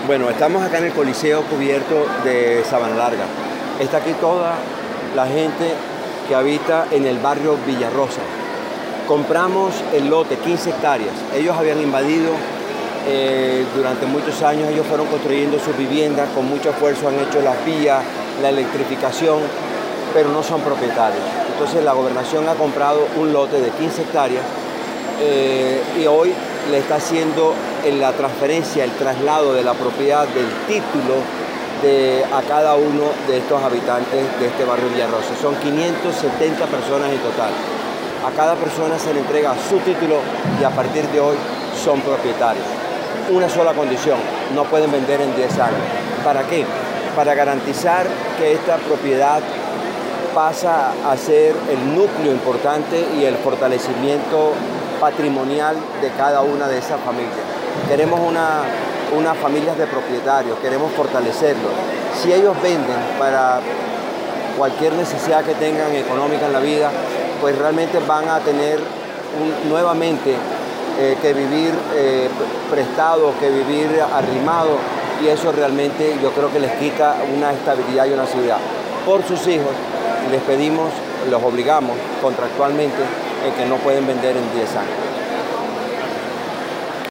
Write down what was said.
Bueno, estamos acá en el Coliseo Cubierto de Sabana Larga. Está aquí toda la gente que habita en el barrio Villarrosa. Compramos el lote, 15 hectáreas. Ellos habían invadido durante muchos años, ellos fueron construyendo sus viviendas, con mucho esfuerzo han hecho las vías, la electrificación, pero no son propietarios. Entonces la gobernación ha comprado un lote de 15 hectáreas y hoy le está haciendo la transferencia, el traslado de la propiedad del título a cada uno de estos habitantes de este barrio Villarrosa. Son 570 personas en total. A cada persona se le entrega su título y a partir de hoy son propietarios. Una sola condición, no pueden vender en 10 años. ¿Para qué? Para garantizar que esta propiedad pasa a ser el núcleo importante y el fortalecimiento patrimonial de cada una de esas familias. Queremos unas familias de propietarios, queremos fortalecerlos. Si ellos venden para cualquier necesidad que tengan económica en la vida, pues realmente van a tener nuevamente que vivir prestado, que vivir arrimado, y eso realmente yo creo que les quita una estabilidad y una seguridad. Por sus hijos les pedimos, los obligamos contractualmente en que no pueden vender en 10 años.